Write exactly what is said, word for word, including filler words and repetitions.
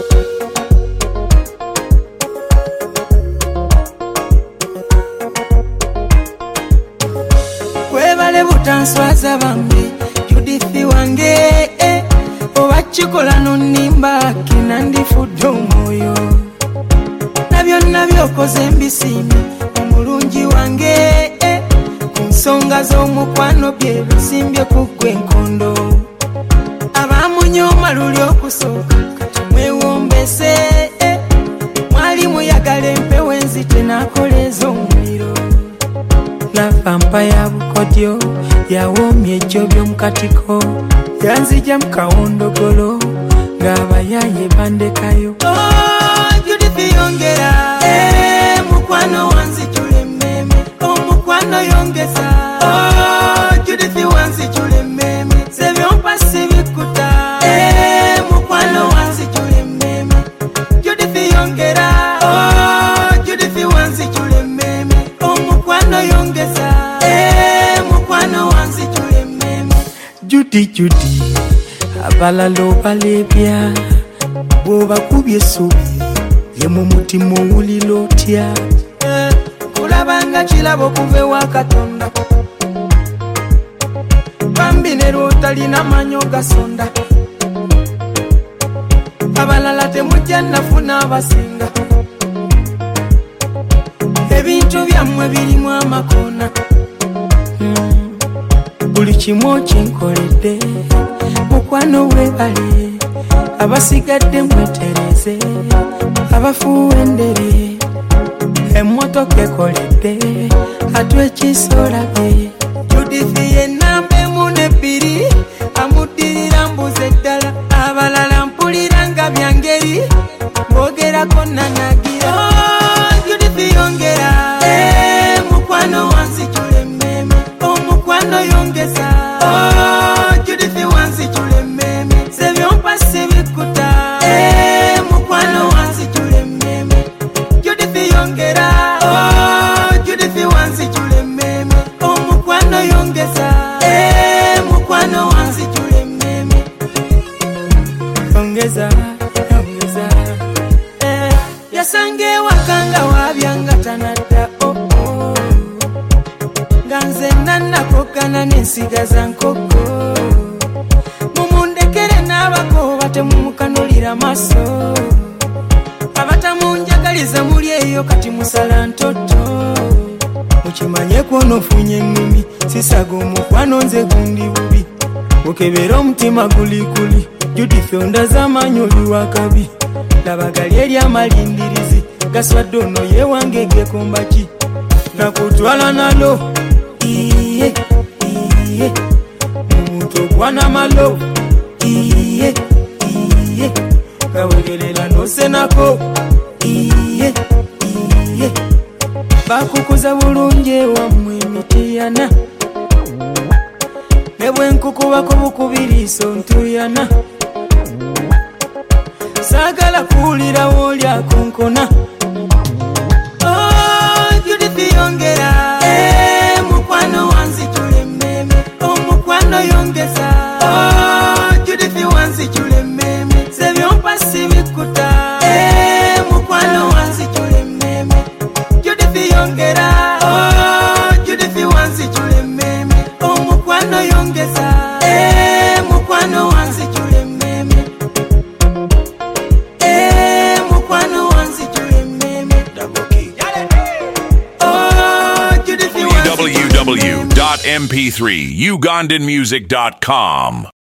Kwebale butanswaza bambi Judithi wange eh. Owachikola nonimba kinandifudde omwoyo nabyo nabyo koze mbisimi omulungi wange eh. Kunsonga z'omukwano bye bisimbye kugwe enkondo abamunyoma luli okusooka mwewombese eh. Mwali muyagala empewo enzite nakoleza omuliro Lavampa ya bukodyo yawomye ejjo by'omukatiko yanzija mukawondogolo ng'abayaye bandekayo oh, Judith yongera eh, mukwano wanzijule mmeme omukwano yongeza oh, Judith wanzijule mmeme sebyompa sibikuta eh, mukwano wanzijule mmeme Judith yongera oh, Judith wanzijule mmeme omukwano yongeza eh, mukwano wanzijule mmeme Judy Judy abalala obalebya bw'obakubye essubi ye mu mutima owulira otya eh, kulabanga kirabo okuva ewa Katonda bambi ne lw'otalina manyo gasonda abalala temujja nafuna abasinga ebintu byammwe birimu amakoona mm. Buli kimu kinkoledde mukwano webale abasigadde mwetereze abafuwendere emmotoka ekoledde atwekisolabe Judith yenamba emu n'ebbiri amuddirira mbuze eddala abalala mpulira nga byangeri mbogerako nanagira oh, Judith yongera eh, mukwano wanzijule mmeme omukwano yongeza oh, Judith wanzijule mmeme sebyompa sibikuta eh, mukwano wanzijule mmeme Judith yongera oh, Judith wanzijule mmeme omukwano yongeza eh, mukwano wanzijule mmeme yongeza yongeza eh, yasange wakanga wabyanga tanadda oh, oh. Ganze nanakokana n'ensigaza nkoko mumundekere n'abako batemumukanulira maso abatamunjagaliza muli eyo kati musala ntoto mukimanye kwonofunye ennumi sisaga omukwano nze gundi bubi mukebera omutima gulikuli Judith ondaza amaanyi oli wakabi labagali eri amalindirizi gaswadde ono yewange gekombaki nakutwala nalo iye iye muntu okwana malo iye iye kawegerera nosenako iye iye bakukuza bulungi ewammwe emitiyana ne bwenkukubako bukubiriiso ntuyana saagala kuwulirawo olyakonkona oh, Judith yongera eh, mukwano wanzijule mmeme omukwano yongeza oh, Judith wanzijule mmeme sebyompa sibikuta eh, mukwano wanzijule mmeme Judith yongera oh, Judith wanzijule mmeme omukwano yongeza eh, mukwano wanzijule mmeme eh, mukwano wanzijule mmeme oh, Judith w w w dot m p three ugandan music dot com